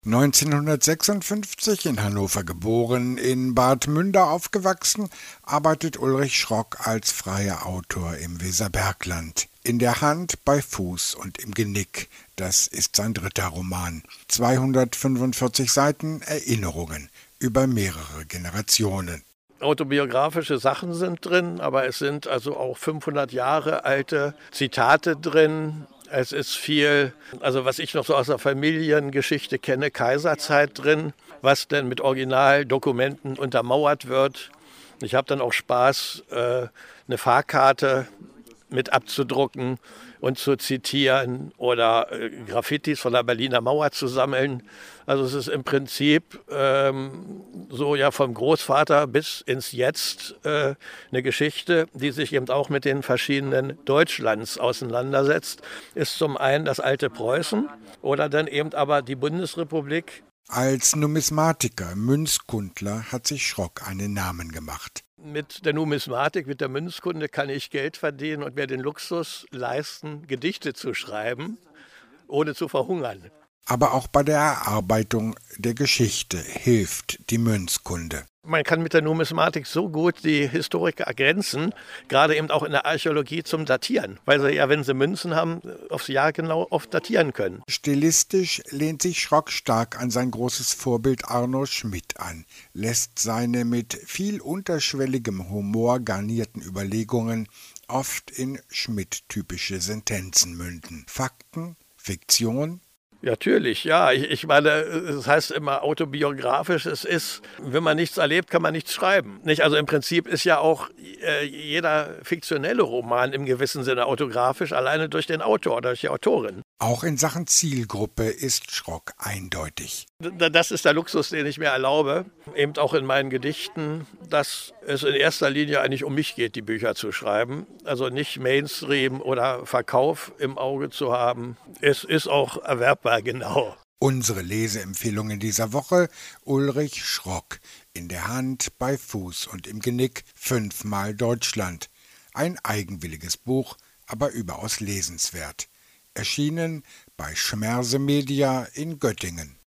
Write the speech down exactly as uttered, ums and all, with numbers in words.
neunzehnhundertsechsundfünfzig in Hannover geboren, in Bad Münder aufgewachsen, arbeitet Ulrich Schrock als freier Autor im Weserbergland. In der Hand, bei Fuß und im Genick, das ist sein dritter Roman. zweihundertfünfundvierzig Seiten Erinnerungen über mehrere Generationen. Autobiografische Sachen sind drin, aber es sind also auch fünfhundert Jahre alte Zitate drin. Es ist viel, also was ich noch so aus der Familiengeschichte kenne, Kaiserzeit drin, was denn mit Originaldokumenten untermauert wird. Ich habe dann auch Spaß, eine Fahrkarte mit abzudrucken und zu zitieren oder Graffitis von der Berliner Mauer zu sammeln. Also es ist im Prinzip ähm, so ja vom Großvater bis ins Jetzt äh, eine Geschichte, die sich eben auch mit den verschiedenen Deutschlands auseinandersetzt. Ist zum einen das alte Preußen oder dann eben aber die Bundesrepublik. Als Numismatiker, Münzkundler hat sich Schrock einen Namen gemacht. Mit der Numismatik, mit der Münzkunde kann ich Geld verdienen und mir den Luxus leisten, Gedichte zu schreiben, ohne zu verhungern. Aber auch bei der Erarbeitung der Geschichte hilft die Münzkunde. Man kann mit der Numismatik so gut die Historik ergänzen, gerade eben auch in der Archäologie zum Datieren, weil sie ja, wenn sie Münzen haben, aufs Jahr genau oft datieren können. Stilistisch lehnt sich Schrock stark an sein großes Vorbild Arno Schmidt an, lässt seine mit viel unterschwelligem Humor garnierten Überlegungen oft in Schmidt-typische Sentenzen münden. Fakten, Fiktion. Natürlich, ja. Ich, ich meine, es heißt immer autobiografisch. Es ist, wenn man nichts erlebt, kann man nichts schreiben. Nicht? Also im Prinzip ist ja auch äh, jeder fiktionelle Roman im gewissen Sinne autografisch, alleine durch den Autor oder durch die Autorin. Auch in Sachen Zielgruppe ist Schrock eindeutig. Das ist der Luxus, den ich mir erlaube, eben auch in meinen Gedichten, dass es in erster Linie eigentlich um mich geht, die Bücher zu schreiben. Also nicht Mainstream oder Verkauf im Auge zu haben. Es ist auch erwerbbar, genau. Unsere Leseempfehlungen dieser Woche: Ulrich Schrock, In der Hand, bei Fuß und im Genick, fünfmal Deutschland. Ein eigenwilliges Buch, aber überaus lesenswert. Erschienen bei Schmerse Media in Göttingen.